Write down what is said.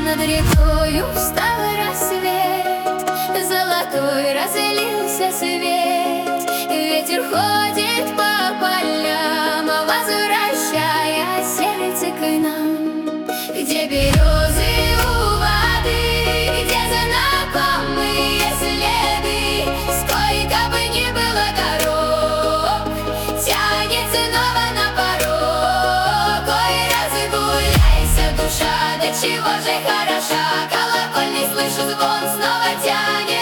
Над рекою встал рассвет, золотой разлился свет. Ветер ходит по полям, возвращая сердце к нам. Где березы у воды, где знакомые следы, сколько бы ни было дорог, тянет снова на порог. Ой, разгуляйся, душа, до чего же хороша, колокольный слышу звон, снова тянет.